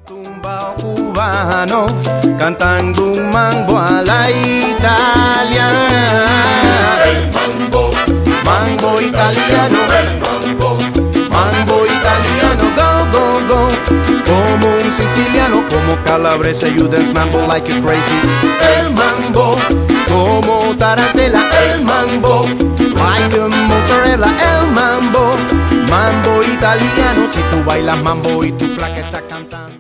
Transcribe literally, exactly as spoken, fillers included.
Tumbao cubano cantando un mambo a la italiana. El mambo, Mambo italiano, el mambo, mambo italiano, go, go, go. Como un siciliano, como calabrese, you dance mambo like you're crazy. El mambo, como tarantela, el mambo, like a mozzarella, el mambo. Mambo italiano, si tú bailas mambo y tu flaca está cantando.